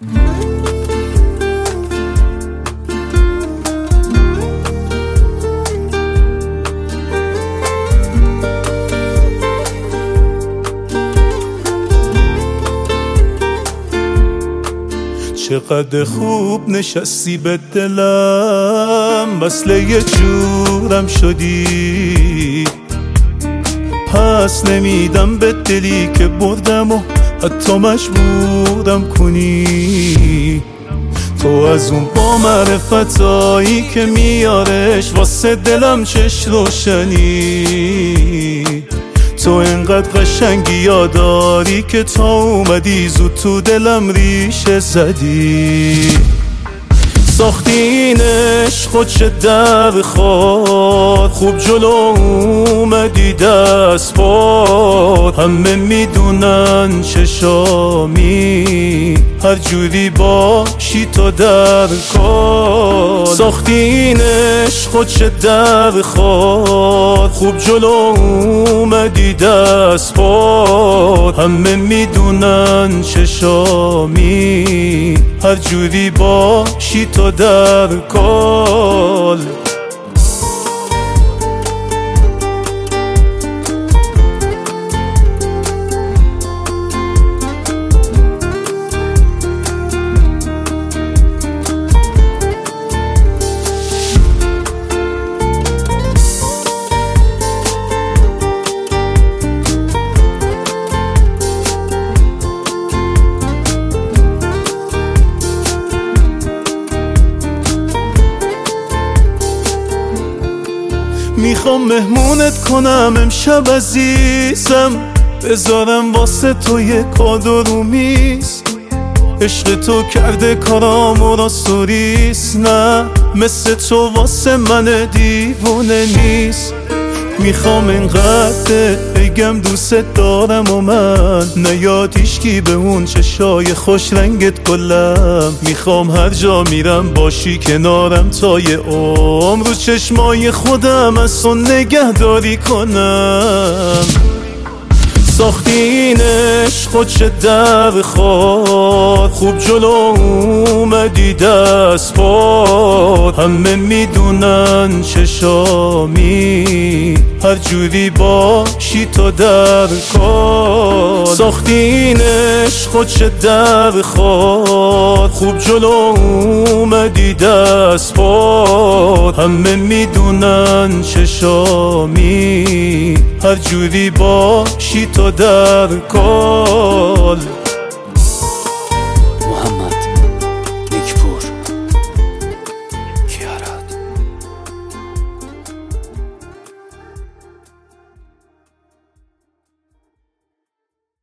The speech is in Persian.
چقدر خوب نشستی به دلم، مثل یه جورم شدی. پس نمیدم به دلی که بردم و حتی مجبورم کنی. تو از اون با معرفتایی که میارش واسه دلم چش روشنی. تو انقدر قشنگی یاداری که تا اومدی زود تو دلم ریشه زدی. ساختی این عشق چه در خور، خوب جلو اومدی دست بار. همه میدونن چشامی هر جوری باشی تو در کار. ساختی این عشق چه در خور، خوب جلو اومدی دست بار. همه میدونن چشامی هر جوری باشی تو در کار. میخوام مهمونت کنم امشب عزیزم، بذارم واسه تو یه کادو رو میز. عشق تو کرده کارامو راستوریست، نه مثل تو واسه من دیوونه نیست. میخوام اینقدر بگم دوست دارم و من نیاد هیچکی به اون چشای خوش رنگت کلم. میخوام هر جا میرم باشی کنارم تا یه عمر، رو چشمای خودم از تو نگهداری کنم. ساختی این عشق چه در خور، خوب جلو اومدی دست بار. همه میدونن چشامی هر جوری باشی تو در کار. ساختی این عشق چه در خور، خوب جلو اومدی دست بار. همه میدونن چشامی هر جوری باشی تو در کار.